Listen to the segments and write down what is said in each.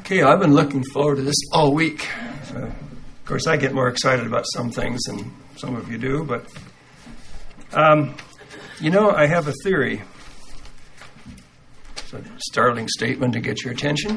Okay, I've been looking forward to this all week. Of course, I get more excited about some things than some of you do, but, I have a theory. It's a startling statement to get your attention.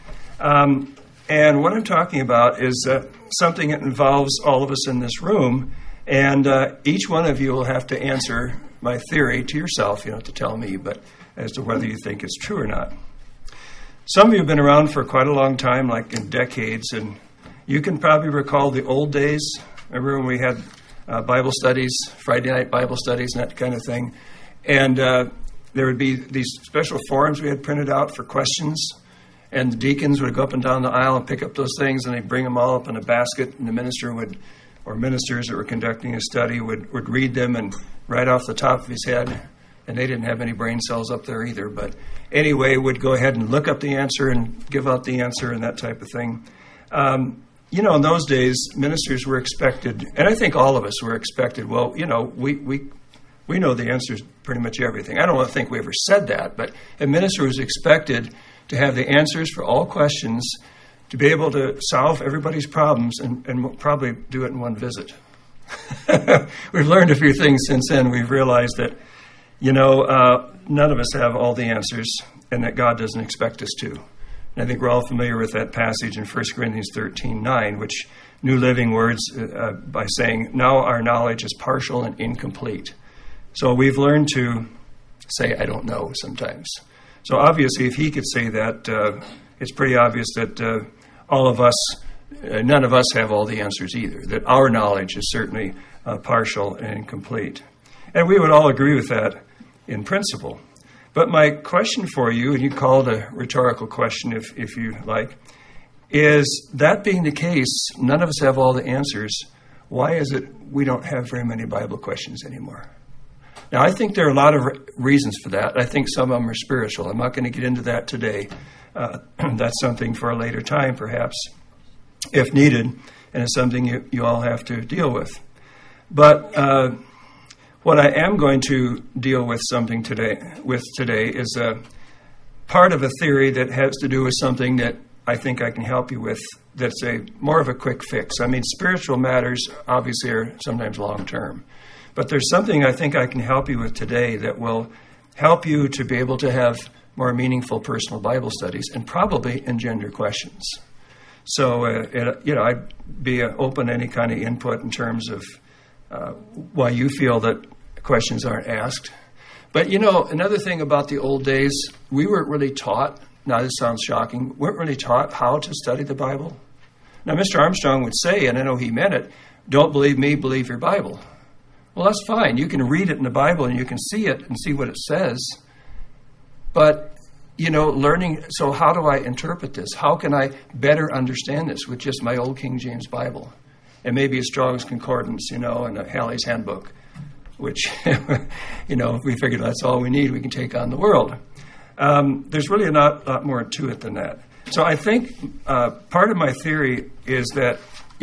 And what I'm talking about is something that involves all of us in this room, and each one of you will have to answer my theory to yourself. You don't have to tell me, but as to whether you think it's true or not. Some of you have been around for quite a long time, like in decades, and you can probably recall the old days. Remember when we had Bible studies, Friday night Bible studies, and that kind of thing? And there would be these special forms we had printed out for questions, and the deacons would go up and down the aisle and pick up those things, and they'd bring them all up in a basket, and the minister would, or ministers that were conducting a study would read them and right off the top of his head. And they didn't have any brain cells up there either. But anyway, would go ahead and look up the answer and give out the answer and that type of thing. In those days, ministers were expected, and I think all of us were expected, we know the answers to pretty much everything. I don't think we ever said that, but a minister was expected to have the answers for all questions, to be able to solve everybody's problems, and probably do it in one visit. We've learned a few things since then. We've realized that none of us have all the answers, and that God doesn't expect us to. And I think we're all familiar with that passage in 1 Corinthians 13:9, which New Living Words by saying, now our knowledge is partial and incomplete. So we've learned to say, I don't know sometimes. So obviously, if he could say that, it's pretty obvious that all of us, none of us have all the answers either, that our knowledge is certainly partial and incomplete. And we would all agree with that in principle. But my question for you, and you call it a rhetorical question if you like, is that being the case, none of us have all the answers, why is it we don't have very many Bible questions anymore? Now, I think there are a lot of reasons for that. I think some of them are spiritual. I'm not going to get into that today. That's something for a later time, perhaps, if needed, and it's something you all have to deal with. But what I am going to deal with today is part of a theory that has to do with something that I think I can help you with. That's more of a quick fix. I mean, spiritual matters obviously are sometimes long term, but there's something I think I can help you with today that will help you to be able to have more meaningful personal Bible studies and probably engender questions. So, I'd be open to any kind of input in terms of why you feel that questions aren't asked. But, another thing about the old days, we weren't really taught, now this sounds shocking, weren't really taught how to study the Bible. Now, Mr. Armstrong would say, and I know he meant it, don't believe me, believe your Bible. Well, that's fine. You can read it in the Bible and you can see it and see what it says. But, learning, so how do I interpret this? How can I better understand this with just my old King James Bible? And maybe a Strong's Concordance, and a Halley's Handbook, which, we figured that's all we need. We can take on the world. There's really a lot more to it than that. So I think part of my theory is that,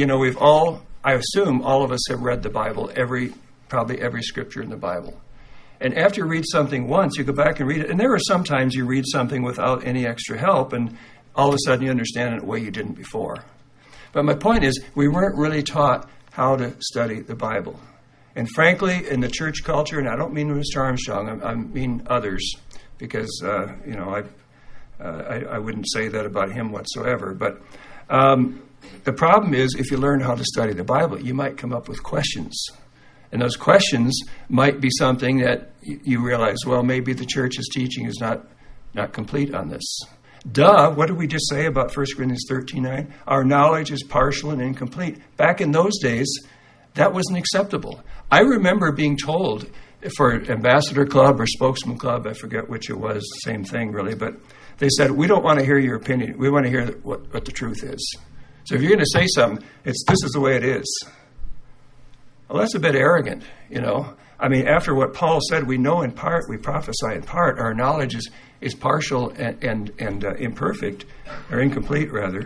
I assume all of us have read the Bible, probably every scripture in the Bible. And after you read something once, you go back and read it. And there are sometimes you read something without any extra help, and all of a sudden you understand it in a way you didn't before. But my point is, we weren't really taught how to study the Bible. And frankly, in the church culture, and I don't mean Mr. Armstrong, I mean others, because, I wouldn't say that about him whatsoever. But the problem is, if you learn how to study the Bible, you might come up with questions. And those questions might be something that you realize, well, maybe the church's teaching is not complete on this. What did we just say about 1 Corinthians 13:9? Our knowledge is partial and incomplete. Back in those days, that wasn't acceptable. I remember being told for Ambassador Club or Spokesman Club, I forget which it was, same thing really, but they said, we don't want to hear your opinion. We want to hear what the truth is. So if you're going to say something, this is the way it is. Well, that's a bit arrogant, I mean, after what Paul said, we know in part, we prophesy in part. Our knowledge is partial and imperfect, or incomplete, rather.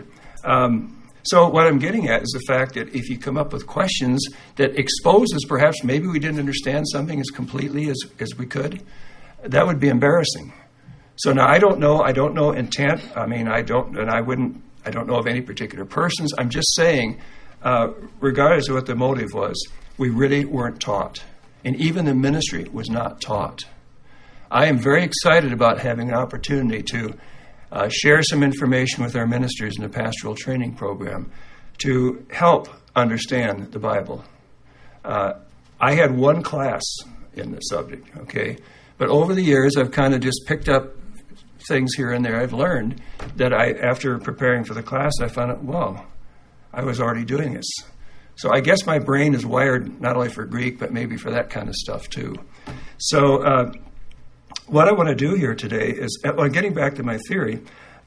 So what I'm getting at is the fact that if you come up with questions that exposes perhaps maybe we didn't understand something as completely as we could, that would be embarrassing. So now I don't know intent. I mean, I don't know of any particular persons. I'm just saying, regardless of what the motive was, we really weren't taught. And even the ministry was not taught. I am very excited about having an opportunity to share some information with our ministers in the pastoral training program to help understand the Bible. I had one class in the subject, okay? But over the years, I've kind of just picked up things here and there. I've learned that after preparing for the class, I found out, well, I was already doing this. So I guess my brain is wired not only for Greek, but maybe for that kind of stuff too. So what I want to do here today is, getting back to my theory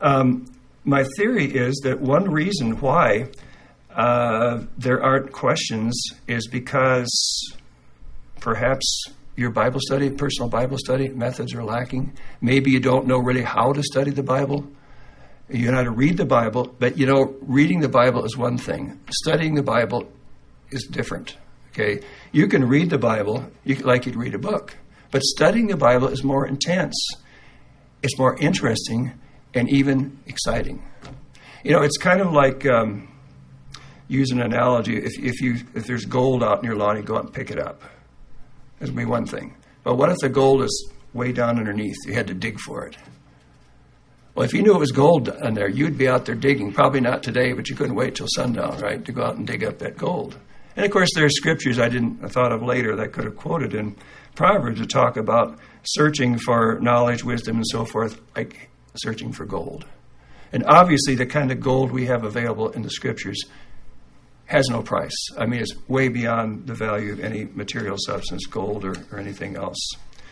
is that one reason why there aren't questions is because perhaps your Bible study, personal Bible study methods are lacking. Maybe you don't know really how to study the Bible. You know how to read the Bible, but reading the Bible is one thing. Studying the Bible is different. Okay, you can read the Bible like you'd read a book, but studying the Bible is more intense. It's more interesting and even exciting. It's kind of like use an analogy. If there's gold out in your lawn, you go out and pick it up. That'd be one thing. But what if the gold is way down underneath? You had to dig for it. Well, if you knew it was gold in there, you'd be out there digging. Probably not today, but you couldn't wait till sundown, right, to go out and dig up that gold. And of course, there are scriptures I thought of later that I could have quoted in Proverbs to talk about searching for knowledge, wisdom, and so forth, like searching for gold. And obviously, the kind of gold we have available in the scriptures has no price. I mean, it's way beyond the value of any material substance, gold or anything else.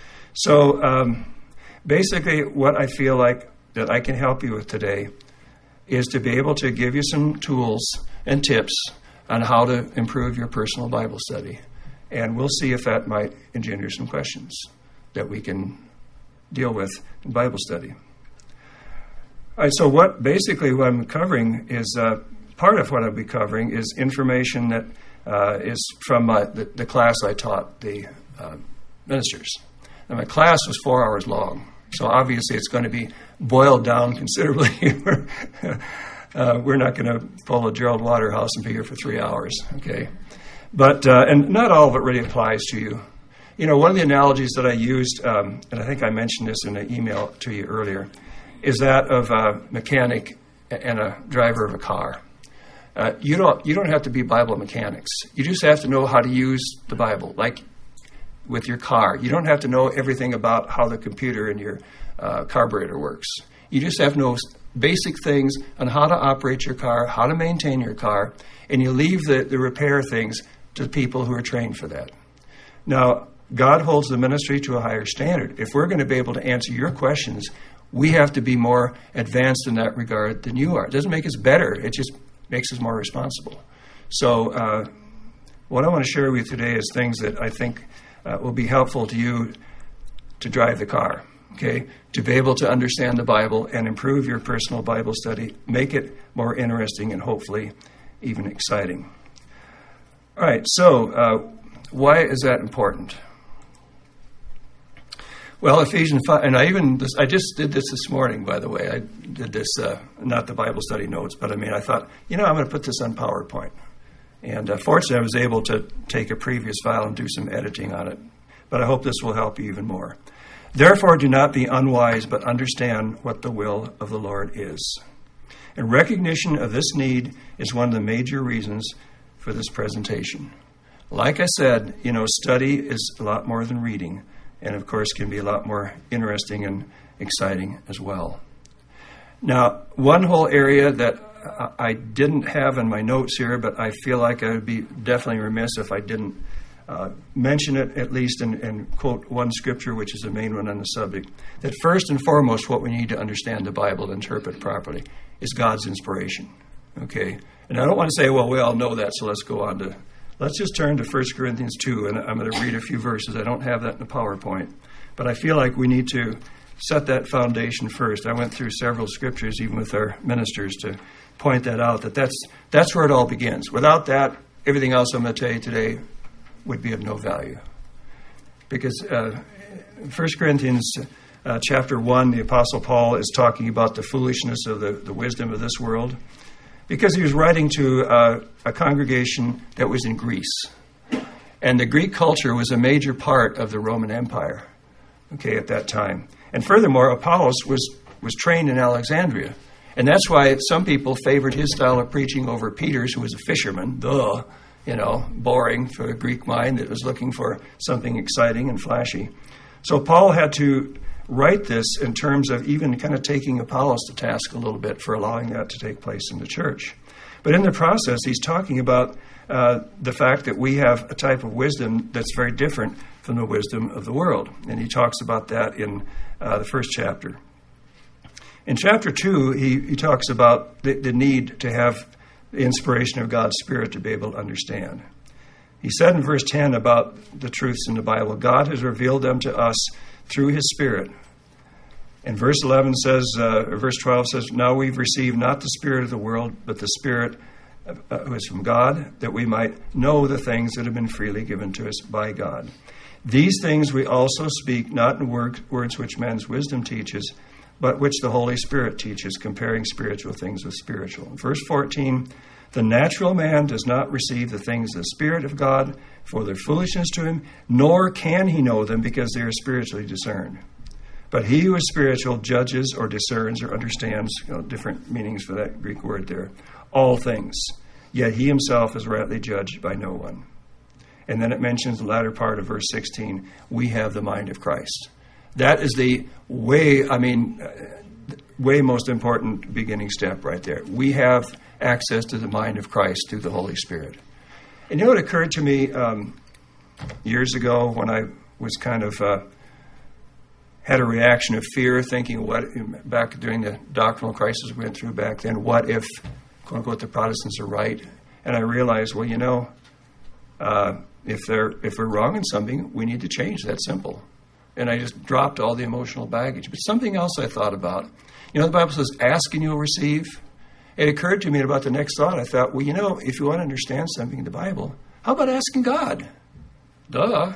So basically, what I feel like that I can help you with today is to be able to give you some tools and tips on how to improve your personal Bible study. And we'll see if that might engender some questions that we can deal with in Bible study. All right, so what I'm covering is part of what I'll be covering is information that is from the class I taught the ministers. And my class was 4 hours long, so obviously it's going to be boiled down considerably. We're not going to pull a Gerald Waterhouse and be here for 3 hours, okay? But and not all of it really applies to you. One of the analogies that I used, and I think I mentioned this in an email to you earlier, is that of a mechanic and a driver of a car. You don't have to be Bible mechanics. You just have to know how to use the Bible, like with your car. You don't have to know everything about how the computer in your carburetor works. You just have to know basic things on how to operate your car, how to maintain your car, and you leave the repair things to people who are trained for that. Now, God holds the ministry to a higher standard. If we're going to be able to answer your questions, we have to be more advanced in that regard than you are. It doesn't make us better. It just makes us more responsible. So what I want to share with you today is things that I think will be helpful to you to drive the car, okay? To be able to understand the Bible and improve your personal Bible study, make it more interesting and hopefully even exciting. All right, so why is that important? Well, Ephesians 5, and I just did this morning, by the way. I did this, not the Bible study notes, but I thought, I'm going to put this on PowerPoint. And fortunately, I was able to take a previous file and do some editing on it. But I hope this will help you even more. Therefore, do not be unwise, but understand what the will of the Lord is. And recognition of this need is one of the major reasons for this presentation. Like I said, study is a lot more than reading. And, of course, can be a lot more interesting and exciting as well. Now, one whole area that I didn't have in my notes here, but I feel like I would be definitely remiss if I didn't mention it, at least, and quote one scripture, which is the main one on the subject, that first and foremost, what we need to understand the Bible and interpret properly is God's inspiration. Okay? And I don't want to say, well, we all know that, so let's go on to... Let's just turn to 1 Corinthians 2, and I'm going to read a few verses. I don't have that in the PowerPoint, but I feel like we need to set that foundation first. I went through several scriptures, even with our ministers, to point that out, that's where it all begins. Without that, everything else I'm going to tell you today would be of no value. Because 1 Corinthians chapter 1, the Apostle Paul is talking about the foolishness of the wisdom of this world, because he was writing to a congregation that was in Greece. And the Greek culture was a major part of the Roman Empire, okay, at that time. And furthermore, Apollos was trained in Alexandria. And that's why some people favored his style of preaching over Peter's, who was a fisherman. Boring for a Greek mind that was looking for something exciting and flashy. So Paul had to write this in terms of even kind of taking Apollos to task a little bit for allowing that to take place in the church. But in the process, he's talking about the fact that we have a type of wisdom that's very different from the wisdom of the world. And he talks about that in the first chapter. In chapter 2, he talks about the need to have the inspiration of God's Spirit to be able to understand. He said in verse 10 about the truths in the Bible, God has revealed them to us through his Spirit. And verse 11 says, verse 12 says, now we've received not the spirit of the world, but the Spirit who is from God, that we might know the things that have been freely given to us by God. These things we also speak, not in words which man's wisdom teaches, but which the Holy Spirit teaches, comparing spiritual things with spiritual. In verse 14, the natural man does not receive the things of the Spirit of God, for their foolishness to him, nor can he know them, because they are spiritually discerned. But he who is spiritual judges or discerns or understands, different meanings for that Greek word there, all things. Yet he himself is rightly judged by no one. And then it mentions the latter part of verse 16, we have the mind of Christ. That is the way most important beginning step right there. We have access to the mind of Christ through the Holy Spirit. And it occurred to me years ago when I was kind of had a reaction of fear, thinking back during the doctrinal crisis we went through back then, what if, quote unquote, the Protestants are right? And I realized, if we're wrong in something, we need to change. That's simple. And I just dropped all the emotional baggage. But something else I thought about, the Bible says, ask and you'll receive. It occurred to me about the next thought. I thought, if you want to understand something in the Bible, how about asking God? Duh.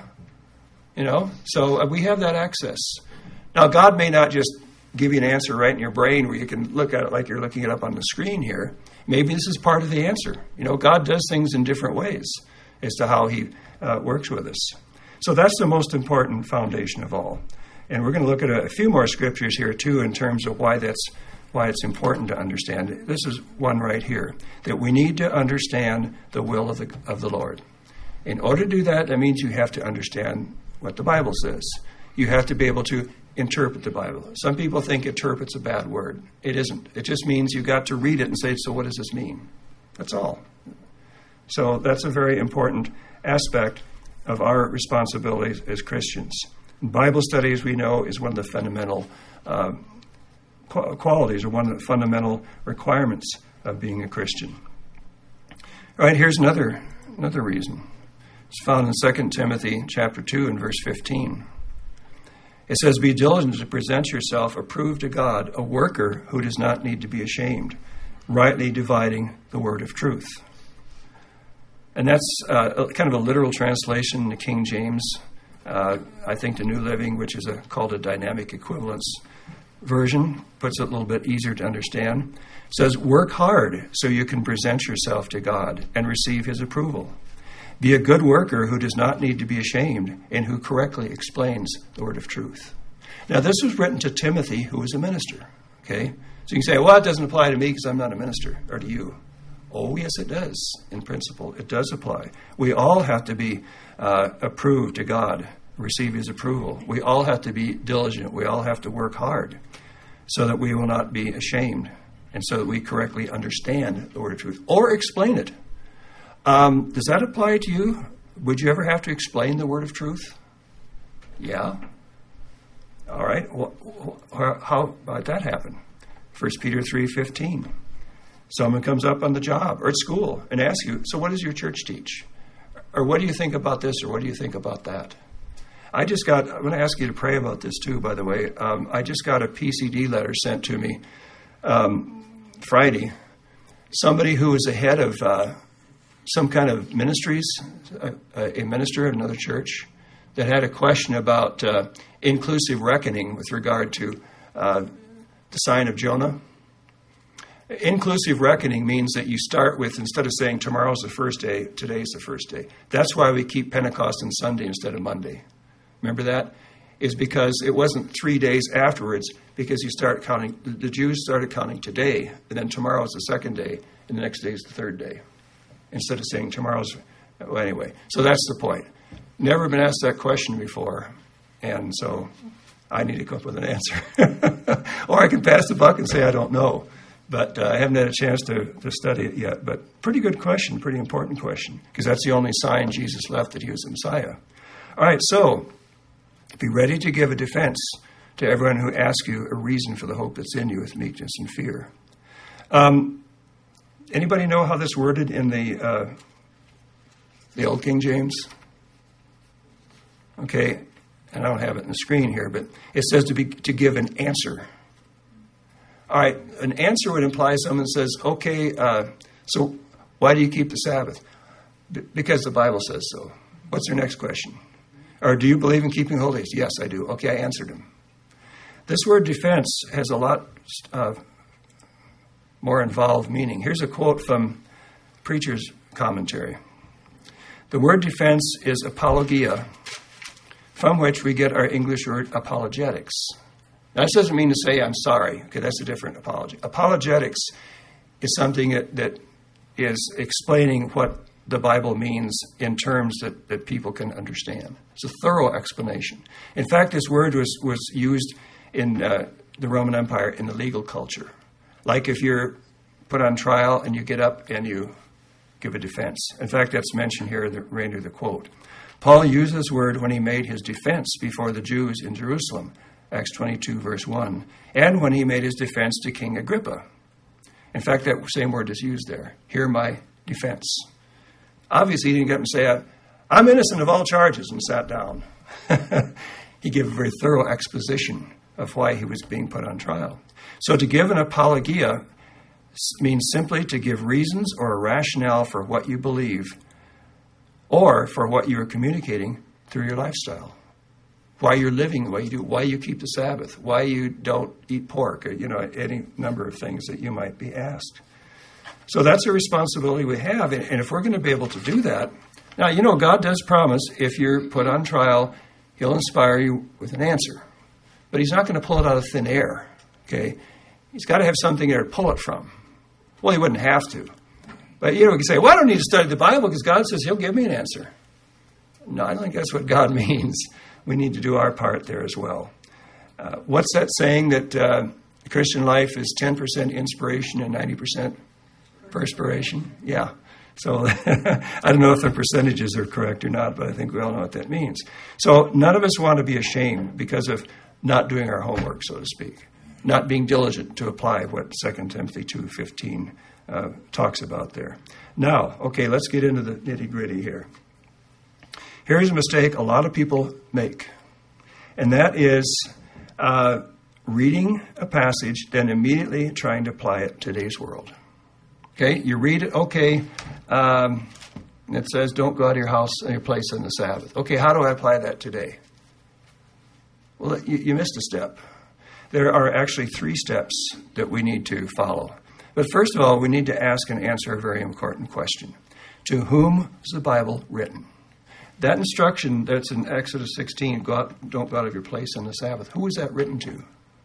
So we have that access. Now, God may not just give you an answer right in your brain where you can look at it like you're looking it up on the screen here. Maybe this is part of the answer. God does things in different ways as to how he works with us. So that's the most important foundation of all. And we're going to look at a few more scriptures here, too, in terms of why it's important to understand it. This is one right here, that we need to understand the will of the Lord. In order to do that, that means you have to understand what the Bible says. You have to be able to interpret the Bible. Some people think interpret's a bad word. It isn't. It just means you've got to read it and say, so what does this mean? That's all. So that's a very important aspect of our responsibilities as Christians. Bible study, as we know, is one of the fundamental qualities or one of the fundamental requirements of being a Christian. All right, here's another reason. It's found in 2 Timothy chapter 2 and verse 15. It says, be diligent to present yourself approved to God, a worker who does not need to be ashamed, rightly dividing the word of truth. And that's kind of a literal translation in the King James. I think the New Living, which is called a dynamic equivalence version, puts it a little bit easier to understand. It says, work hard so you can present yourself to God and receive his approval. Be a good worker who does not need to be ashamed and who correctly explains the word of truth. Now, this was written to Timothy, who was a minister. Okay? So you can say, well, it doesn't apply to me because I'm not a minister, or to you. Oh, yes, it does. In principle, it does apply. We all have to be approved to God, receive his approval. We all have to be diligent. We all have to work hard so that we will not be ashamed and so that we correctly understand the word of truth or explain it. Does that apply to you? Would you ever have to explain the word of truth? Yeah. All right. How might that happen? 1 Peter 3:15. Someone comes up on the job or at school and asks you, so what does your church teach? Or what do you think about this, or what do you think about that? I'm going to ask you to pray about this too, by the way. I just got a PCD letter sent to me Friday. Somebody who is the head of some kind of ministries, a minister at another church, that had a question about inclusive reckoning with regard to the sign of Jonah. Inclusive reckoning means that you start with, instead of saying tomorrow's the first day, today's the first day. That's why we keep Pentecost on Sunday instead of Monday. Remember that? Is because it wasn't 3 days afterwards, because you start counting, the Jews started counting today, and then tomorrow is the second day, and the next day is the third day. Instead of saying tomorrow's, well, anyway. So that's the point. Never been asked that question before, and so I need to come up with an answer. Or I can pass the buck and say I don't know. But I haven't had a chance to study it yet. But pretty good question, pretty important question, because that's the only sign Jesus left that he was the Messiah. All right, so be ready to give a defense to everyone who asks you a reason for the hope that's in you with meekness and fear. Anybody know how this worded in the Old King James? Okay, and I don't have it on the screen here, but it says to give an answer. All right, an answer would imply someone says, okay, so why do you keep the Sabbath? Because the Bible says so. What's their next question? Or do you believe in keeping holy days? Yes, I do. Okay, I answered him. This word defense has a lot more involved meaning. Here's a quote from Preacher's commentary. The word defense is apologia, from which we get our English word apologetics. Now, this doesn't mean to say I'm sorry. Okay, that's a different apology. Apologetics is something that is explaining what the Bible means in terms that people can understand. It's a thorough explanation. In fact, this word was used in the Roman Empire in the legal culture. Like if you're put on trial and you get up and you give a defense. In fact, that's mentioned here in the remainder of the quote. Paul used this word when he made his defense before the Jews in Jerusalem, Acts 22, verse 1, and when he made his defense to King Agrippa. In fact, that same word is used there. Hear my defense. Obviously, he didn't get up and say, I'm innocent of all charges, and sat down. He gave a very thorough exposition of why he was being put on trial. So to give an apologia means simply to give reasons or a rationale for what you believe or for what you are communicating through your lifestyle. Why you're living the way you do, why you keep the Sabbath, why you don't eat pork, or, any number of things that you might be asked. So that's a responsibility we have. And if we're going to be able to do that, now, God does promise if you're put on trial, he'll inspire you with an answer. But he's not going to pull it out of thin air, okay? He's got to have something there to pull it from. Well, he wouldn't have to. But, we can say, well, I don't need to study the Bible because God says he'll give me an answer. No, I don't think that's what God means. We need to do our part there as well. What's that saying that Christian life is 10% inspiration and 90% perspiration? Yeah. So I don't know if the percentages are correct or not, but I think we all know what that means. So none of us want to be ashamed because of not doing our homework, so to speak, not being diligent to apply what 2 Timothy 2:15 talks about there. Now, okay, let's get into the nitty-gritty here. Here's a mistake a lot of people make, and that is reading a passage, then immediately trying to apply it to today's world. Okay, you read it, okay, it says don't go out of your house and your place on the Sabbath. Okay, how do I apply that today? Well, you missed a step. There are actually 3 steps that we need to follow. But first of all, we need to ask and answer a very important question. To whom is the Bible written? That instruction that's in Exodus 16, don't go out of your place on the Sabbath, who is that written to?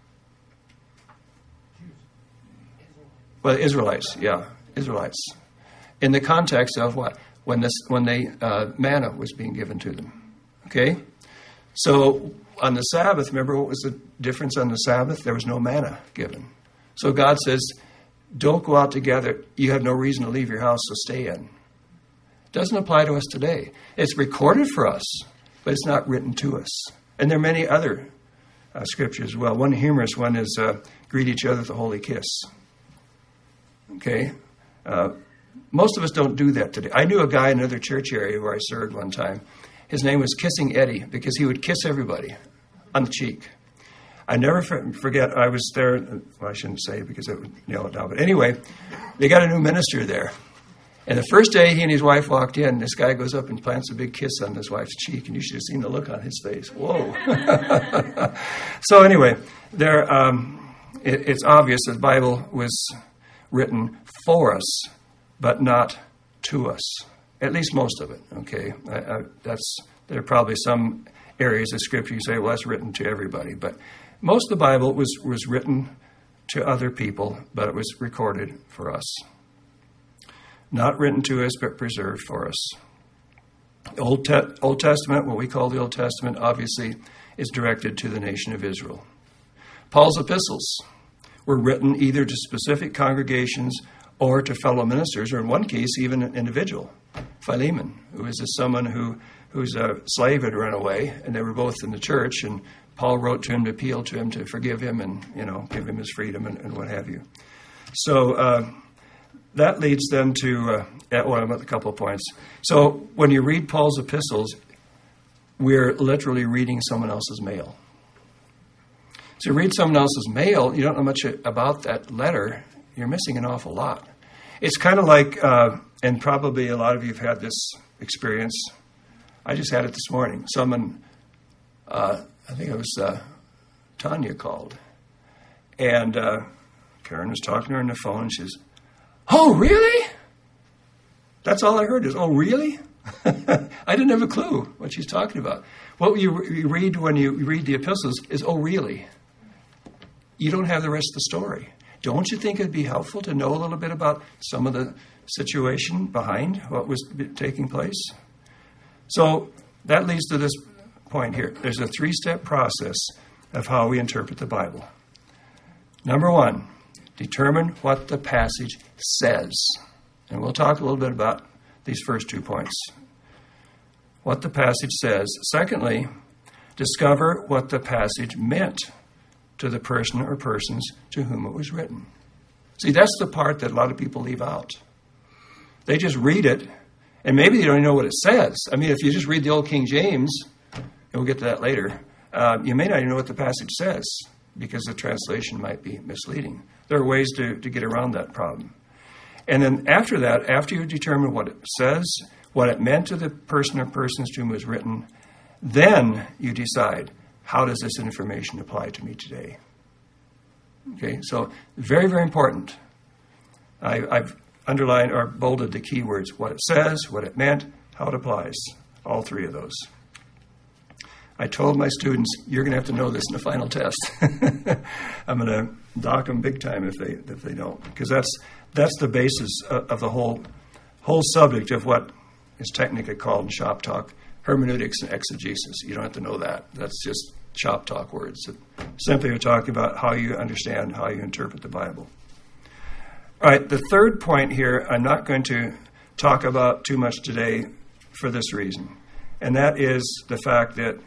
Well, Israelites, yeah, Israelites. In the context of what? When manna was being given to them. Okay? So on the Sabbath, remember what was the difference on the Sabbath? There was no manna given. So God says, don't go out together. You have no reason to leave your house, so stay in. Doesn't apply to us today. It's recorded for us, but it's not written to us. And there are many other scriptures as well. One humorous one is greet each other with a holy kiss. Okay? Most of us don't do that today. I knew a guy in another church area where I served one time. His name was Kissing Eddie because he would kiss everybody on the cheek. I never forget, I was there, well, I shouldn't say because it would nail it down. But anyway, they got a new minister there. And the first day he and his wife walked in, this guy goes up and plants a big kiss on his wife's cheek, and you should have seen the look on his face. Whoa. So anyway, it's obvious that the Bible was written for us, but not to us. At least most of it, okay? There are probably some areas of Scripture you say, well, that's written to everybody. But most of the Bible was written to other people, but it was recorded for us. Not written to us, but preserved for us. Old Testament, what we call the Old Testament, obviously is directed to the nation of Israel. Paul's epistles were written either to specific congregations or to fellow ministers, or in one case, even an individual. Philemon, who is someone whose slave had run away, and they were both in the church, and Paul wrote to him to appeal to him to forgive him and, give him his freedom and what have you. So that leads then to, a couple of points. So when you read Paul's epistles, we're literally reading someone else's mail. So you read someone else's mail, you don't know much about that letter, you're missing an awful lot. It's kind of like, and probably a lot of you have had this experience. I just had it this morning. Someone, I think it was Tanya called. And Karen was talking to her on the phone, and she says, "Oh, really?" That's all I heard is, "Oh, really?" I didn't have a clue what she's talking about. What you read when you read the epistles is, "Oh, really?" You don't have the rest of the story. Don't you think it'd be helpful to know a little bit about some of the situation behind what was taking place? So that leads to this point here. There's a 3-step process of how we interpret the Bible. Number 1, determine what the passage says. And we'll talk a little bit about these first 2 points. What the passage says. Secondly, discover what the passage meant to the person or persons to whom it was written. See, that's the part that a lot of people leave out. They just read it, and maybe they don't even know what it says. I mean, if you just read the old King James, and we'll get to that later, you may not even know what the passage says because the translation might be misleading. There are ways to get around that problem. And then after that, after you determine what it says, what it meant to the person or persons to whom it was written, then you decide, how does this information apply to me today? Okay, so very, very important. I've underlined or bolded the key words: what it says, what it meant, how it applies. All 3 of those. I told my students, you're going to have to know this in the final test. I'm going to dock them big time if they don't, because that's the basis of the whole subject of what is technically called in shop talk hermeneutics and exegesis. You don't have to know that. That's just shop talk words. Simply we're talking about how you understand, how you interpret the Bible. All right, the third point here I'm not going to talk about too much today for this reason, and that is the fact that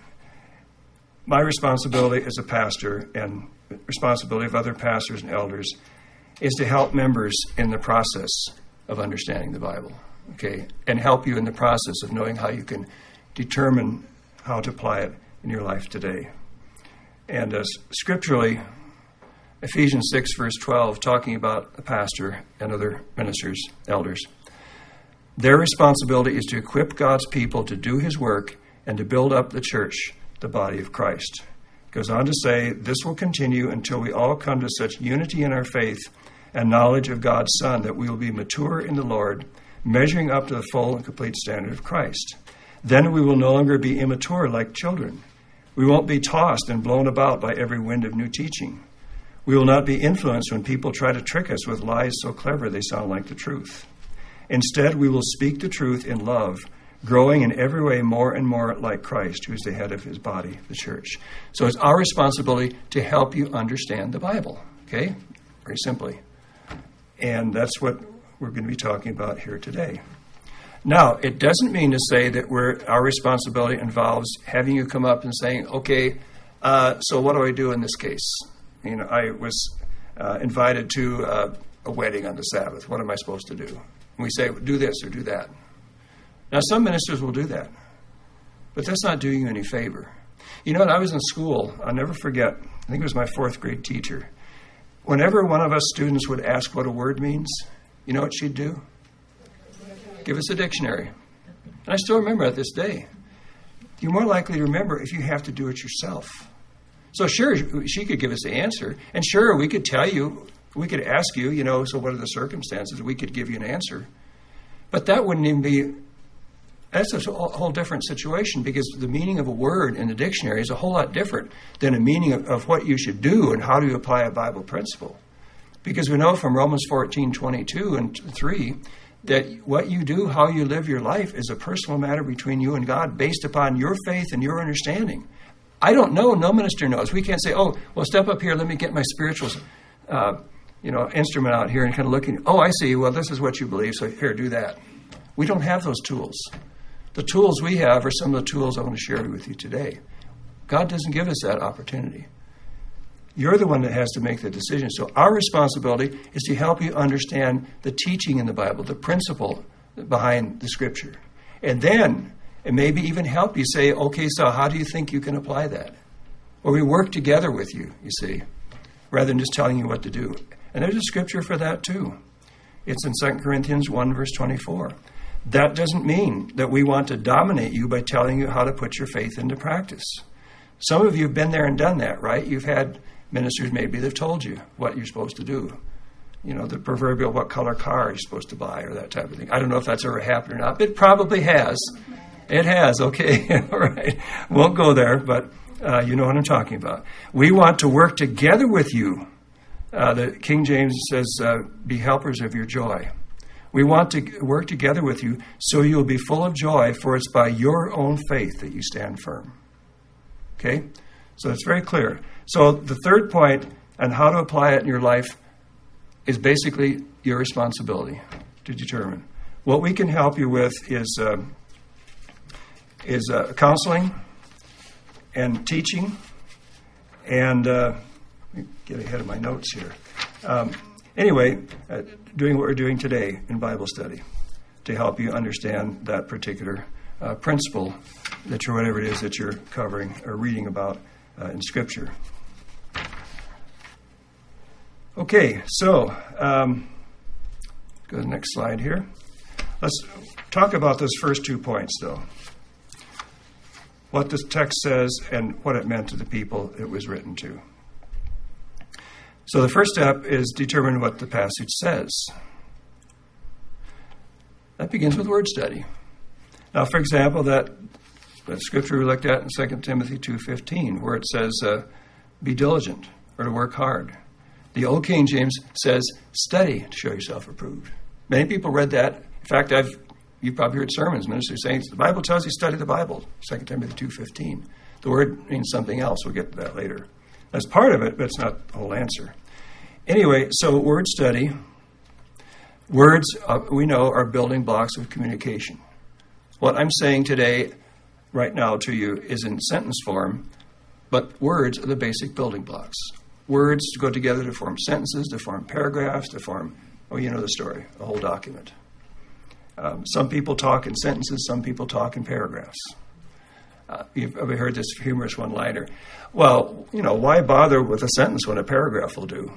my responsibility as a pastor and responsibility of other pastors and elders is to help members in the process of understanding the Bible, okay, and help you in the process of knowing how you can determine how to apply it in your life today. And scripturally, Ephesians 6, verse 12, talking about a pastor and other ministers, elders, their responsibility is to equip God's people to do his work and to build up the church, the body of Christ. It goes on to say, this will continue until we all come to such unity in our faith and knowledge of God's Son that we will be mature in the Lord, measuring up to the full and complete standard of Christ. Then we will no longer be immature like children. We won't be tossed and blown about by every wind of new teaching. We will not be influenced when people try to trick us with lies so clever they sound like the truth. Instead, we will speak the truth in love, growing in every way more and more like Christ, who is the head of his body, the church. So it's our responsibility to help you understand the Bible, okay? Very simply. And that's what we're going to be talking about here today. Now, it doesn't mean to say that our responsibility involves having you come up and saying, okay, so what do I do in this case? You know, I was invited to a wedding on the Sabbath. What am I supposed to do? And we say, do this or do that. Now, some ministers will do that, but that's not doing you any favor. You know, when I was in school, I'll never forget, I think it was my 4th grade teacher. Whenever one of us students would ask what a word means, you know what she'd do? give us a dictionary. And I still remember it this day. You're more likely to remember if you have to do it yourself. So sure, she could give us the answer. And sure, we could tell you, we could ask you, so what are the circumstances? We could give you an answer. But that wouldn't even be, that's a whole different situation, because the meaning of a word in the dictionary is a whole lot different than a meaning of what you should do and how do you apply a Bible principle. Because we know from Romans 14:22 and 3 that what you do, how you live your life, is a personal matter between you and God based upon your faith and your understanding. I don't know. No minister knows. We can't say, oh, well, step up here. Let me get my spiritual instrument out here and kind of looking. Oh, I see. Well, this is what you believe. So here, do that. We don't have those tools. The tools we have are some of the tools I want to share with you today. God doesn't give us that opportunity. You're the one that has to make the decision. So our responsibility is to help you understand the teaching in the Bible, the principle behind the Scripture. And then, and maybe even help you say, okay, so how do you think you can apply that? Or we work together with you, you see, rather than just telling you what to do. And there's a scripture for that too. It's in 2 Corinthians 1, verse 24. That doesn't mean that we want to dominate you by telling you how to put your faith into practice. Some of you have been there and done that, right? You've had ministers maybe that have told you what you're supposed to do. The proverbial what color car you're supposed to buy or that type of thing. I don't know if that's ever happened or not, but it probably has. It has, okay. All right. Won't go there, but you know what I'm talking about. We want to work together with you. The King James says, be helpers of your joy. We want to work together with you so you'll be full of joy, for it's by your own faith that you stand firm. Okay? So it's very clear. So the third point on how to apply it in your life is basically your responsibility to determine. What we can help you with is counseling and teaching and let me get ahead of my notes here. Doing what we're doing today in Bible study to help you understand that particular principle that you're, whatever it is that you're covering or reading about in Scripture. Okay, so go to the next slide here. Let's talk about those first 2 points, though. What this text says and what it meant to the people it was written to. So the first step is determine what the passage says. That begins with word study. Now, for example, that scripture we looked at in 2 Timothy 2:15, where it says, be diligent, or to work hard. The Old King James says, study to show yourself approved. Many people read that. In fact, you've probably heard sermons, ministers saying, the Bible tells you study the Bible, 2 Timothy 2:15. The word means something else. We'll get to that later. That's part of it, but it's not the whole answer. Anyway, so word study. Words, we know, are building blocks of communication. What I'm saying today, right now to you, is in sentence form, but words are the basic building blocks. Words go together to form sentences, to form paragraphs, to form, you know the story, a whole document. Some people talk in sentences, some people talk in paragraphs. You've probably heard this humorous one-liner. Well, why bother with a sentence when a paragraph will do?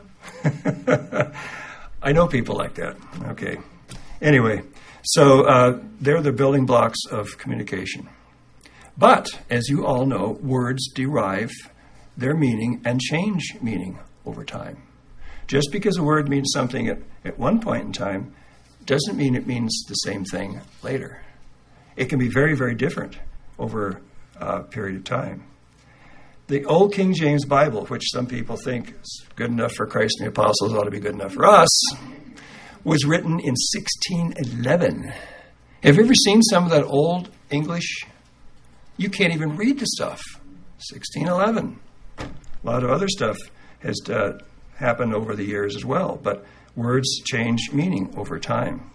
I know people like that. Okay. Anyway, so they're the building blocks of communication. But, as you all know, words derive their meaning and change meaning over time. Just because a word means something at one point in time doesn't mean it means the same thing later. It can be very, very different over a period of time. The Old King James Bible, which some people think is good enough for Christ and the apostles, ought to be good enough for us, was written in 1611. Have you ever seen some of that old English? You can't even read the stuff. 1611. A lot of other stuff has happened over the years as well, but words change meaning over time.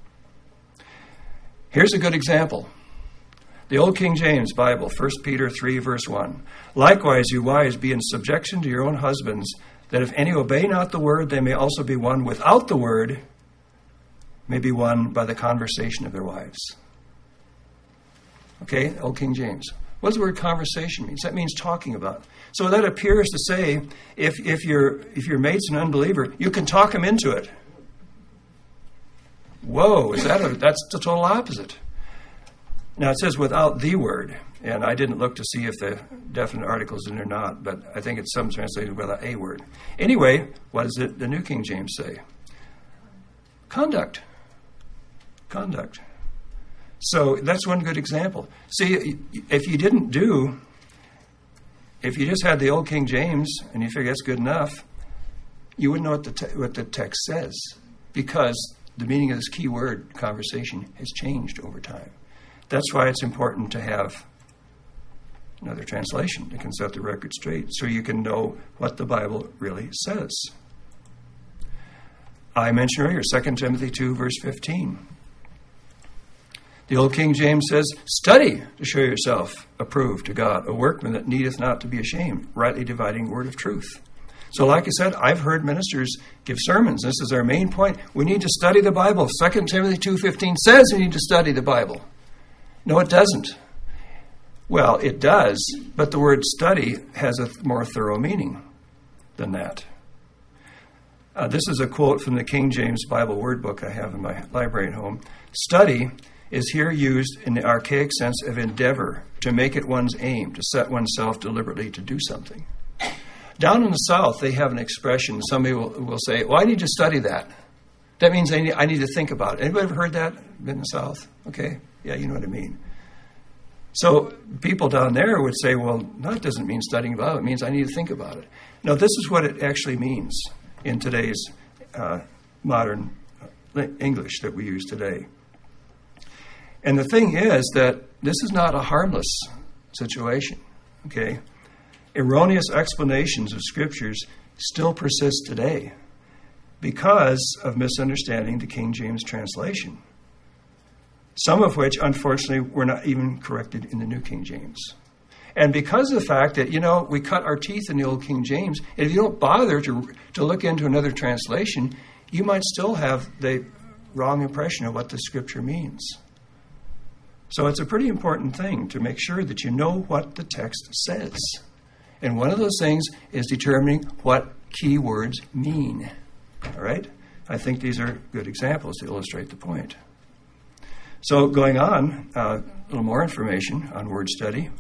Here's a good example. The Old King James Bible, 1 Peter 3, verse 1. Likewise, you wives, be in subjection to your own husbands, that if any obey not the word, they may also be won without the word, may be won by the conversation of their wives. Okay, Old King James. What does the word conversation mean? That means talking about. So that appears to say, if your mate's an unbeliever, you can talk him into it. Whoa, that's the total opposite. Now it says without the word, and I didn't look to see if the definite article is in there or not, but I think it's some translated without a word. Anyway, what does the New King James say? Conduct. Conduct. So that's one good example. See, if you just had the old King James and you figure that's good enough, you wouldn't know what the text says, because the meaning of this key word conversation has changed over time. That's why it's important to have another translation that can set the record straight so you can know what the Bible really says. I mentioned earlier 2 Timothy 2, verse 15. The old King James says, "Study to show yourself approved to God, a workman that needeth not to be ashamed, rightly dividing the word of truth." So like I said, I've heard ministers give sermons. This is our main point. We need to study the Bible. 2 Timothy 2:15 says we need to study the Bible. No, it doesn't. Well, it does, but the word study has a more thorough meaning than that. This is a quote from the King James Bible Word Book I have in my library at home. "Study is here used in the archaic sense of endeavor, to make it one's aim, to set oneself deliberately to do something." Down in the South, they have an expression. Somebody will say, "Well, I need to study that. That means I need to think about it." Anybody ever heard that? Been in the South? Okay. Yeah, you know what I mean. So people down there would say, "Well, no, it doesn't mean studying about it. It means I need to think about it." No, this is what it actually means in today's modern English that we use today. And the thing is that this is not a harmless situation, okay? Erroneous explanations of scriptures still persist today because of misunderstanding the King James translation, some of which, unfortunately, were not even corrected in the New King James. And because of the fact that, we cut our teeth in the old King James, and if you don't bother to look into another translation, you might still have the wrong impression of what the scripture means. So it's a pretty important thing to make sure that you know what the text says. And one of those things is determining what key words mean. All right? I think these are good examples to illustrate the point. So going on, a little more information on word study.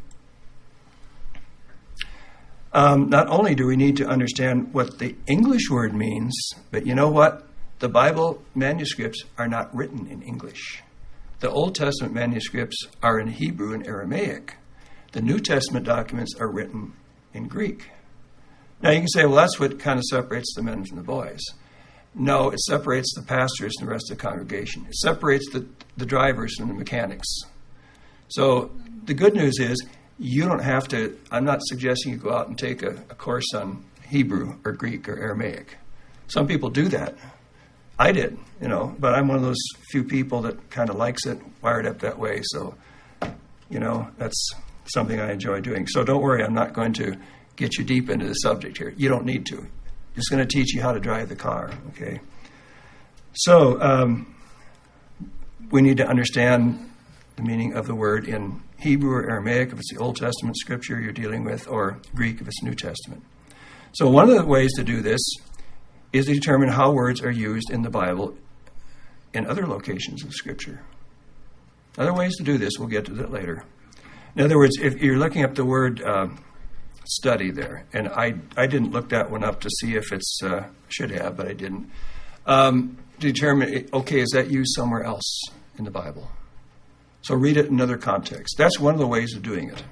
Not only do we need to understand what the English word means, but you know what? The Bible manuscripts are not written in English. The Old Testament manuscripts are in Hebrew and Aramaic. The New Testament documents are written in Greek. Now you can say, well, that's what kind of separates the men from the boys. No, it separates the pastors from the rest of the congregation. It separates the drivers from the mechanics. So the good news is you don't have to, I'm not suggesting you go out and take a course on Hebrew or Greek or Aramaic. Some people do that. I did, but I'm one of those few people that kind of likes it, wired up that way. So, that's something I enjoy doing. So don't worry, I'm not going to get you deep into the subject here. You don't need to. Just going to teach you how to drive the car, okay? So we need to understand the meaning of the word in Hebrew or Aramaic if it's the Old Testament scripture you're dealing with, or Greek if it's New Testament. So one of the ways to do this is to determine how words are used in the Bible in other locations of Scripture. Other ways to do this, we'll get to that later. In other words, if you're looking up the word study there, and I didn't look that one up to see if it's, should have, but I didn't, determine, okay, is that used somewhere else in the Bible? So read it in another context. That's one of the ways of doing it.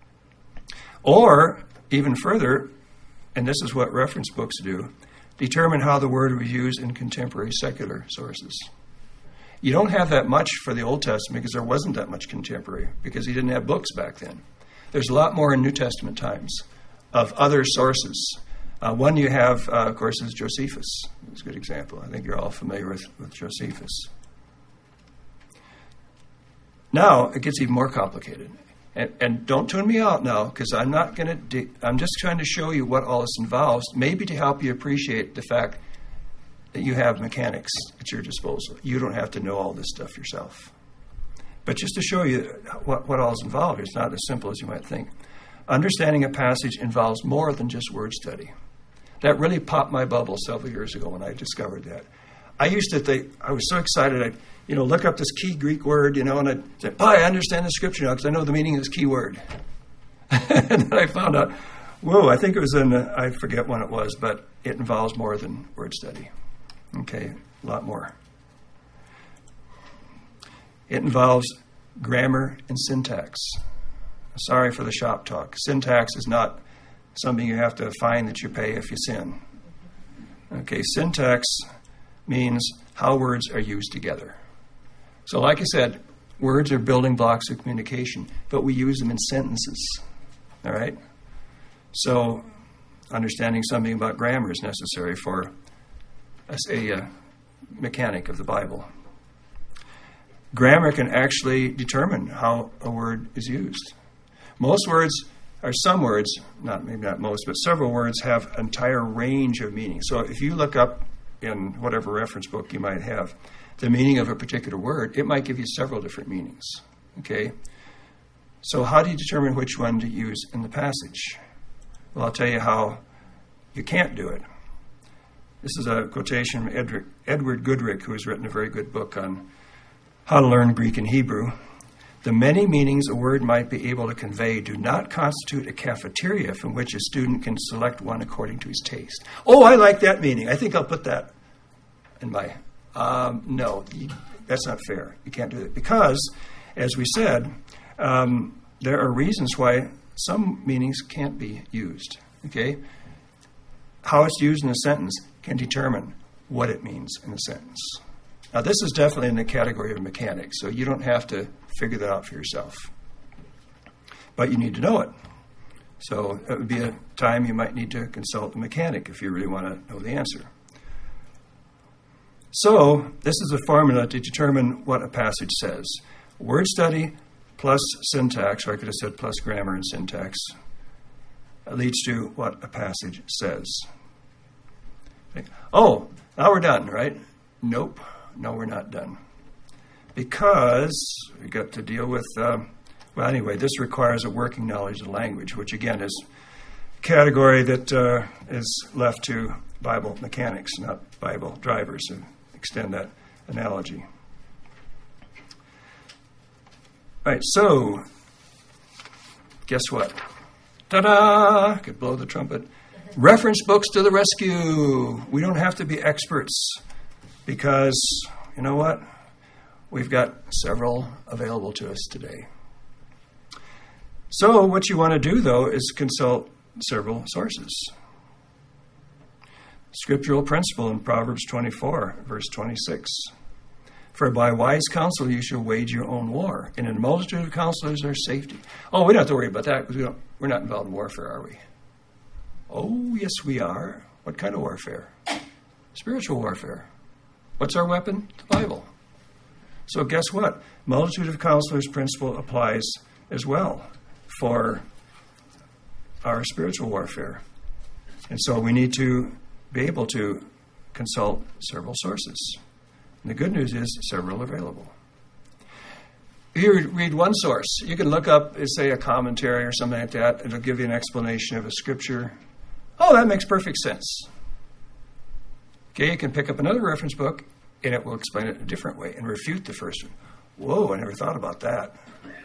Or, even further, and this is what reference books do, determine how the word was used in contemporary secular sources. You don't have that much for the Old Testament because there wasn't that much contemporary, because he didn't have books back then. There's a lot more in New Testament times of other sources. One you have, of course, is Josephus. It's a good example. I think you're all familiar with Josephus. Now, it gets even more complicated. And don't tune me out now, because I'm not going to. I'm just trying to show you what all this involves, maybe to help you appreciate the fact that you have mechanics at your disposal. You don't have to know all this stuff yourself. But just to show you what all is involved, it's not as simple as you might think. Understanding a passage involves more than just word study. That really popped my bubble several years ago when I discovered that. I used to think, I was so excited, I'd, look up this key Greek word, and I'd say, I understand the scripture now because I know the meaning of this key word. And then I found out, whoa, I think it was I forget when it was, but it involves more than word study. Okay, a lot more. It involves grammar and syntax. Sorry for the shop talk. Syntax is not something you have to fine that you pay if you sin. Okay, syntax means how words are used together. So like I said, words are building blocks of communication, but we use them in sentences. All right? So understanding something about grammar is necessary for a mechanic of the Bible. Grammar can actually determine how a word is used. Most words, or some words, maybe not most, but several words have an entire range of meaning. So if you look up in whatever reference book you might have the meaning of a particular word, it might give you several different meanings. Okay? So how do you determine which one to use in the passage? Well, I'll tell you how you can't do it. This is a quotation from Edward Goodrick, who has written a very good book on how to learn Greek and Hebrew. The many meanings a word might be able to convey do not constitute a cafeteria from which a student can select one according to his taste. Oh, I like that meaning. I think I'll put that in my... No, that's not fair. You can't do that. Because, as we said, there are reasons why some meanings can't be used. Okay? How it's used in a sentence can determine what it means in a sentence. Now, this is definitely in the category of mechanics, so you don't have to figure that out for yourself. But you need to know it. So that would be a time you might need to consult a mechanic if you really want to know the answer. So this is a formula to determine what a passage says. Word study plus syntax, or I could have said plus grammar and syntax, leads to what a passage says. Okay. Oh, now we're done, right? Nope. No, we're not done. Because we got to deal with, this requires a working knowledge of language, which again is a category that is left to Bible mechanics, not Bible drivers, to extend that analogy. All right, so guess what? Ta-da! Could blow the trumpet. Reference books to the rescue. We don't have to be experts because, you know what? We've got several available to us today. So what you want to do, though, is consult several sources. Scriptural principle in Proverbs 24, verse 26. For by wise counsel you shall wage your own war, and in a multitude of counselors there's safety. Oh, we don't have to worry about that because we're not involved in warfare, are we? Oh, yes, we are. What kind of warfare? Spiritual warfare. What's our weapon? The Bible. So guess what? Multitude of counselors principle applies as well for our spiritual warfare. And so we need to be able to consult several sources. And the good news is several available. If you read one source, you can look up, say, a commentary or something like that. It'll give you an explanation of a scripture. Oh, that makes perfect sense. Okay, you can pick up another reference book, and it will explain it a different way and refute the first one. Whoa, I never thought about that.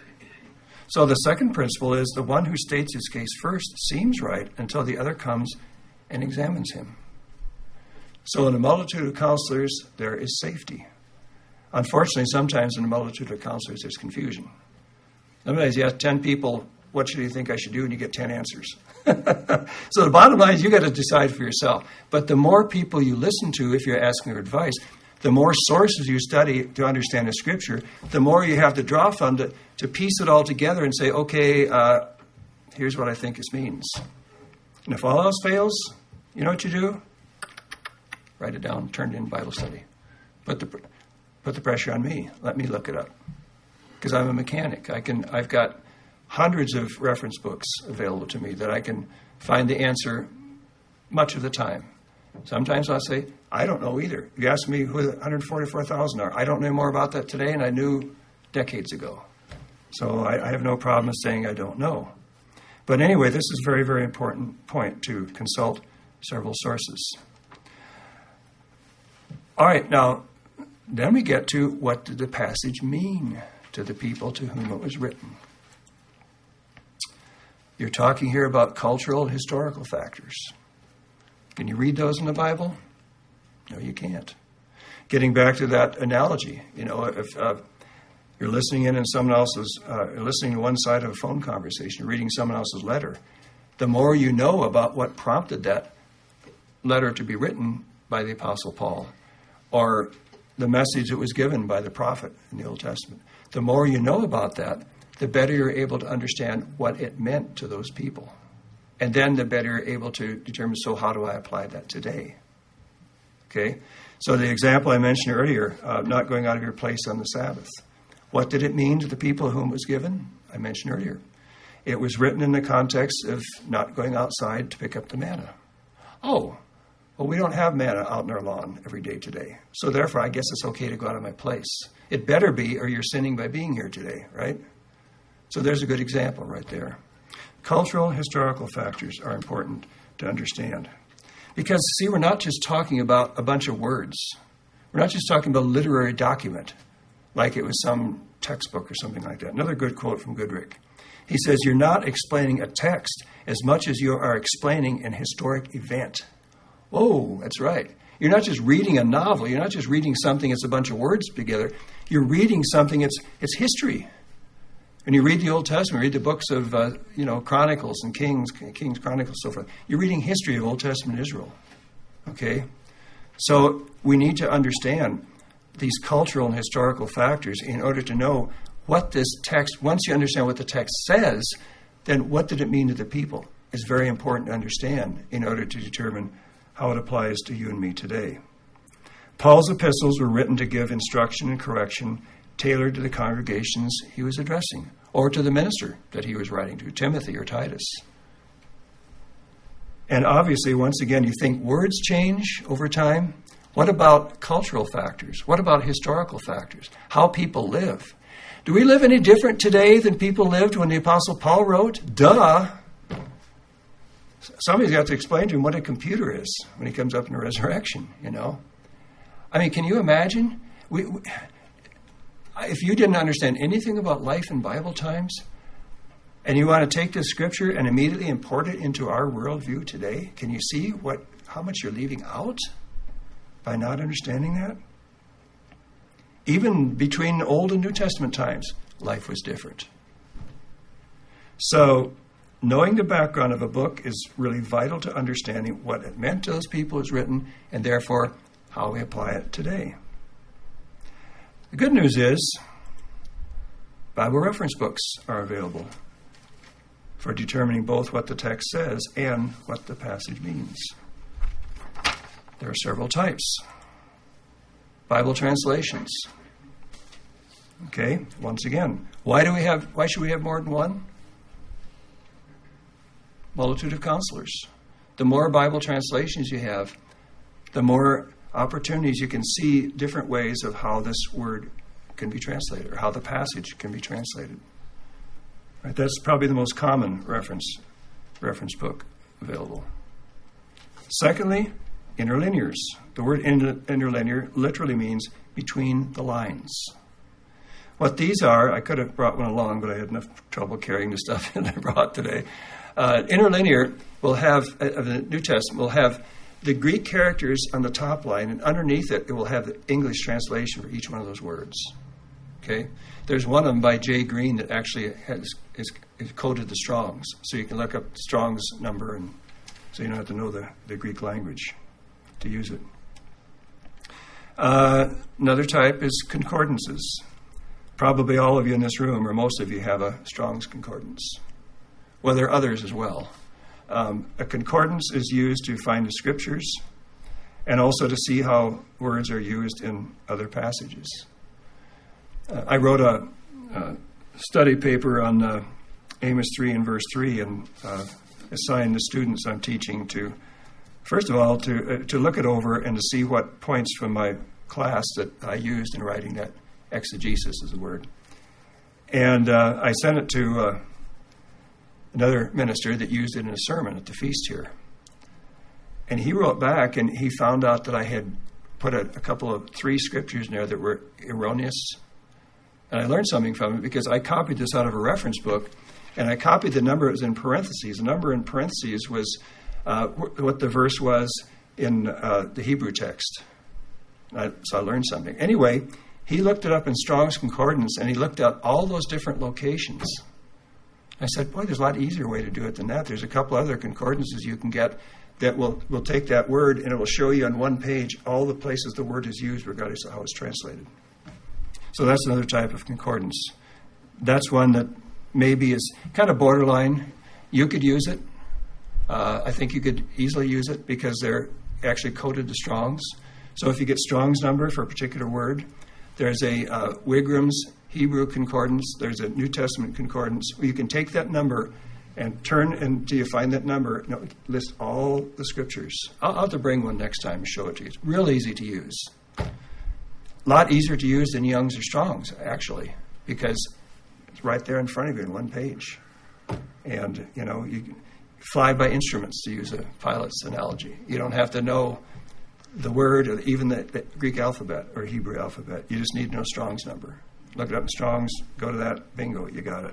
So the second principle is the one who states his case first seems right until the other comes and examines him. So in a multitude of counselors, there is safety. Unfortunately, sometimes in a multitude of counselors, there's confusion. Sometimes you ask 10 people, what should you think I should do? And you get 10 answers. So the bottom line is you got to decide for yourself. But the more people you listen to, if you're asking for advice, the more sources you study to understand the scripture, the more you have to draw from to piece it all together and say, okay, here's what I think this means. And if all else fails, you know what you do? Write it down, turn it in Bible study. Put the pressure on me. Let me look it up. Because I'm a mechanic. I've got hundreds of reference books available to me that I can find the answer much of the time. Sometimes I'll say, I don't know either. You ask me who the 144,000 are. I don't know more about that today, and I knew decades ago. So I have no problem saying I don't know. But anyway, this is a very, very important point to consult several sources. All right, now, then we get to what did the passage mean to the people to whom it was written. You're talking here about cultural and historical factors. Can you read those in the Bible? No, you can't. Getting back to that analogy, if you're listening in and someone else's, you're listening to one side of a phone conversation, you're reading someone else's letter, the more you know about what prompted that letter to be written by the Apostle Paul, or the message that was given by the prophet in the Old Testament, the more you know about that, the better you're able to understand what it meant to those people. And then the better you're able to determine, so how do I apply that today? Okay? So the example I mentioned earlier, not going out of your place on the Sabbath. What did it mean to the people whom it was given? I mentioned earlier. It was written in the context of not going outside to pick up the manna. Oh, well, we don't have manna out in our lawn every day today. So therefore, I guess it's okay to go out of my place. It better be, or you're sinning by being here today, right? So there's a good example right there. Cultural, historical factors are important to understand. Because, see, we're not just talking about a bunch of words. We're not just talking about a literary document, like it was some textbook or something like that. Another good quote from Goodrick. He says, you're not explaining a text as much as you are explaining an historic event. Oh, that's right. You're not just reading a novel. You're not just reading something that's a bunch of words together. You're reading something, it's history. When you read the Old Testament, read the books of, Chronicles and Kings, Chronicles, so forth. You're reading history of Old Testament Israel. Okay? So we need to understand these cultural and historical factors in order to know what this text, once you understand what the text says, then what did it mean to the people? It's very important to understand in order to determine how it applies to you and me today. Paul's epistles were written to give instruction and correction tailored to the congregations he was addressing, or to the minister that he was writing to, Timothy or Titus. And obviously, once again, you think words change over time. What about cultural factors? What about historical factors? How people live? Do we live any different today than people lived when the Apostle Paul wrote? Duh! Somebody's got to explain to him what a computer is when he comes up in the resurrection, I mean, can you imagine? If you didn't understand anything about life in Bible times, and you want to take this scripture and immediately import it into our worldview today, can you see how much you're leaving out by not understanding that? Even between Old and New Testament times, life was different. So, knowing the background of a book is really vital to understanding what it meant to those people it was written, and therefore how we apply it today. The good news is Bible reference books are available for determining both what the text says and what the passage means. There are several types. Bible translations. Okay, once again, why should we have more than one? Multitude of counselors. The more Bible translations you have, the more opportunities you can see different ways of how this word can be translated, or how the passage can be translated. Right, that's probably the most common reference book available. Secondly, interlinears. The word interlinear literally means between the lines. What these are, I could have brought one along, but I had enough trouble carrying the stuff that I brought today. Interlinear will have, of the New Testament, will have the Greek characters on the top line, and underneath it will have the English translation for each one of those words. Okay? There's one of them by Jay Green that actually is coded the Strong's, so you can look up Strong's number, and so you don't have to know the Greek language to use it. Another type is concordances. Probably all of you in this room, or most of you, have a Strong's concordance. Well, there are others as well. A concordance is used to find the scriptures and also to see how words are used in other passages. I wrote a study paper on Amos 3 and verse 3 and assigned the students I'm teaching to, first of all, to look it over and to see what points from my class that I used in writing that. Exegesis is the word. And I sent it to another minister that used it in a sermon at the feast here. And he wrote back, and he found out that I had put a couple of 3 scriptures in there that were erroneous. And I learned something from it because I copied this out of a reference book, and I copied the number that was in parentheses. The number in parentheses was what the verse was in the Hebrew text. So I learned something. Anyway, he looked it up in Strong's Concordance, and he looked at all those different locations. I said, boy, there's a lot easier way to do it than that. There's a couple other concordances you can get that will take that word, and it will show you on one page all the places the word is used, regardless of how it's translated. So that's another type of concordance. That's one that maybe is kind of borderline. You could use it. I think you could easily use it because they're actually coded to Strong's. So if you get Strong's number for a particular word, there's a Wigram's Hebrew concordance, there's a New Testament concordance, where you can take that number and turn until you find that number. No, it lists all the scriptures. I'll have to bring one next time and show it to you. It's real easy to use. A lot easier to use than Young's or Strong's, actually, because it's right there in front of you in one page. And, you know, you fly by instruments, to use a pilot's analogy. You don't have to know the word or even the Greek alphabet or Hebrew alphabet. You just need to know Strong's number. Look it up in Strong's, go to that, bingo, you got it.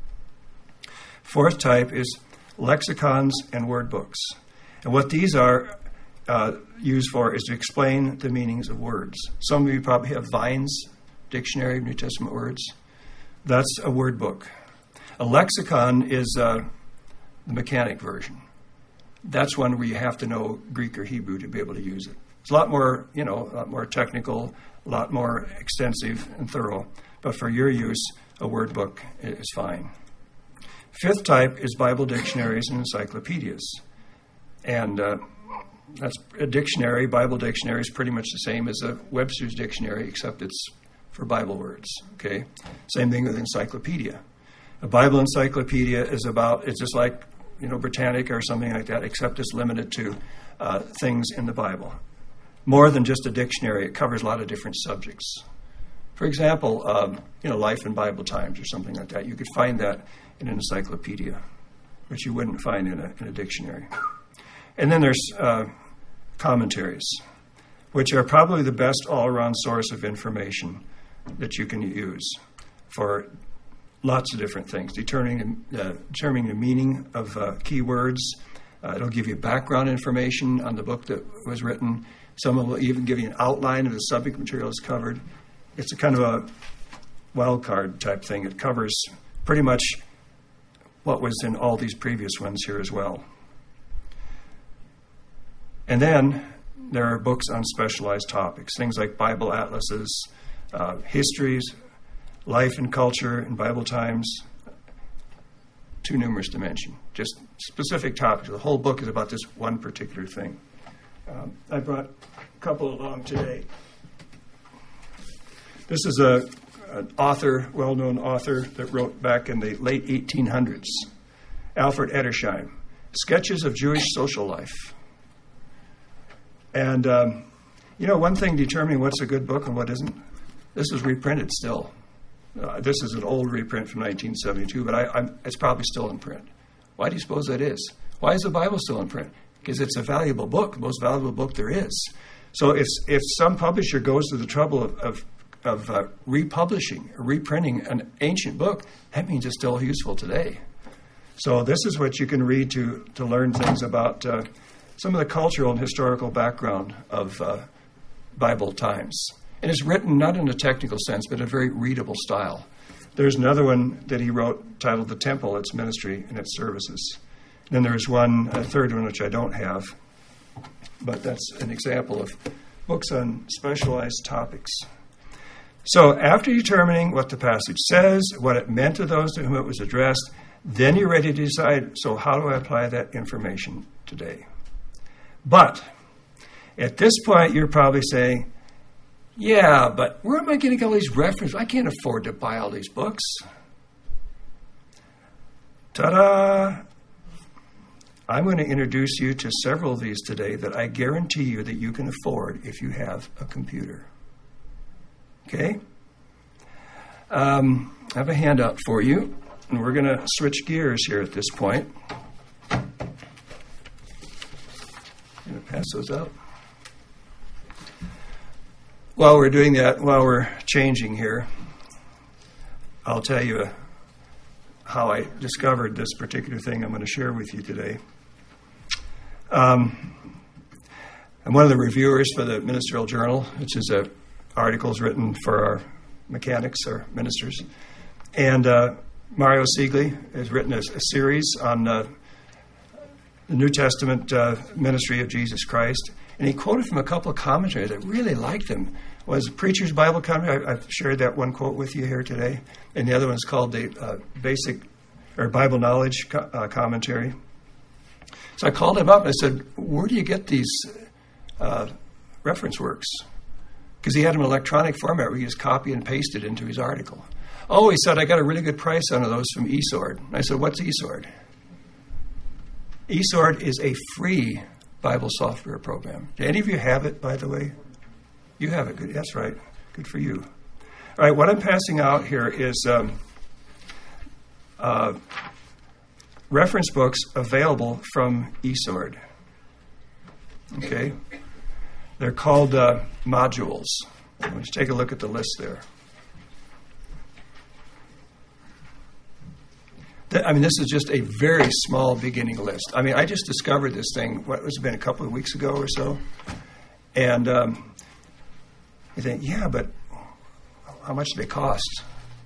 4th type is lexicons and word books. And what these are used for is to explain the meanings of words. Some of you probably have Vine's Dictionary of New Testament Words. That's a word book. A lexicon is the mechanic version. That's one where you have to know Greek or Hebrew to be able to use it. It's a lot more, a lot more technical, a lot more extensive and thorough. But for your use, a word book is fine. 5th type is Bible dictionaries and encyclopedias. And that's a dictionary. Bible dictionary is pretty much the same as a Webster's dictionary, except it's for Bible words. Okay, same thing with encyclopedia. A Bible encyclopedia is it's just like Britannica or something like that, except it's limited to things in the Bible. More than just a dictionary, it covers a lot of different subjects. For example, Life in Bible Times or something like that. You could find that in an encyclopedia, which you wouldn't find in a dictionary. And then there's commentaries, which are probably the best all-around source of information that you can use for lots of different things, determining the meaning of key words. It'll give you background information on the book that was written. Some will even give you an outline of the subject material that's covered. It's a kind of a wild card type thing. It covers pretty much what was in all these previous ones here as well. And then there are books on specialized topics, things like Bible atlases, histories, life and culture in Bible times, too numerous to mention. Just specific topics. The whole book is about this one particular thing. I brought a couple along today. This is an author, well-known author, that wrote back in the late 1800s, Alfred Edersheim, Sketches of Jewish Social Life. And, one thing determining what's a good book and what isn't, this is reprinted still. This is an old reprint from 1972, but it's probably still in print. Why do you suppose that is? Why is the Bible still in print? Because it's a valuable book, the most valuable book there is. So if some publisher goes to the trouble of republishing or reprinting an ancient book, that means it's still useful today. So this is what you can read to learn things about some of the cultural and historical background of Bible times. And it's written not in a technical sense, but in a very readable style. There's another one that he wrote titled The Temple, Its Ministry, and Its Services. And then there's a third one, which I don't have, but that's an example of books on specialized topics. So after determining what the passage says, what it meant to those to whom it was addressed, then you're ready to decide, so how do I apply that information today? But at this point, you're probably saying, yeah, but where am I getting all these references? I can't afford to buy all these books. Ta-da! I'm going to introduce you to several of these today that I guarantee you that you can afford if you have a computer. Okay? I have a handout for you, and we're going to switch gears here at this point. I'm going to pass those out. While we're doing that, while we're changing here, I'll tell you how I discovered this particular thing I'm going to share with you today. I'm one of the reviewers for the Ministerial Journal, which is articles written for our mechanics or ministers. And Mario Segli has written a series on the New Testament ministry of Jesus Christ. And he quoted from a couple of commentaries. I really liked them. Was Preacher's Bible Commentary. I've shared that one quote with you here today. And the other one's called the Basic or Bible Knowledge Commentary. So I called him up and I said, where do you get these reference works? Because he had them in electronic format where you just copy and paste it into his article. Oh, he said, I got a really good price on those from eSword. I said, what's eSword? eSword is a free Bible software program. Do any of you have it, by the way? You have it. Good. That's right. Good for you. All right, what I'm passing out here is reference books available from eSword. Okay? They're called modules. Let's take a look at the list there. This is just a very small beginning list. I just discovered this thing, it's been a couple of weeks ago or so. And you think, yeah, but how much do they cost?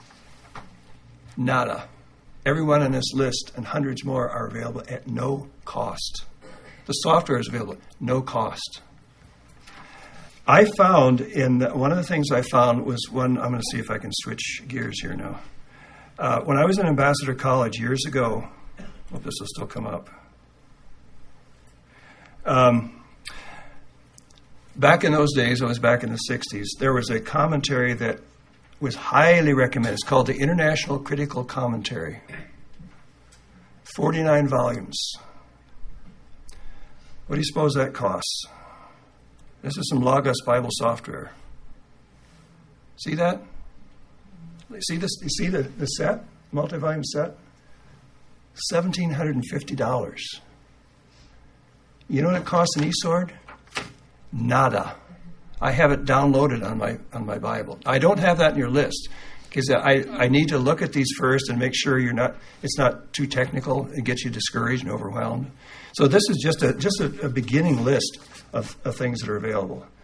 Nada. Every one on this list and hundreds more are available at no cost. The software is available at no cost. I found one of the things I found was one, I'm going to see if I can switch gears here now. When I was in Ambassador College years ago, I hope this will still come up. Back in those days, I was back in the 60s, there was a commentary that was highly recommended. It's called the International Critical Commentary. 49 volumes. What do you suppose that costs? This is some Logos Bible software. See that? See this? You see the set, multi-volume set? $1,750. You know what it costs in eSword? Nada. I have it downloaded on my Bible. I don't have that in your list because I need to look at these first and make sure it's not too technical and gets you discouraged and overwhelmed. So this is just a beginning list of things that are available.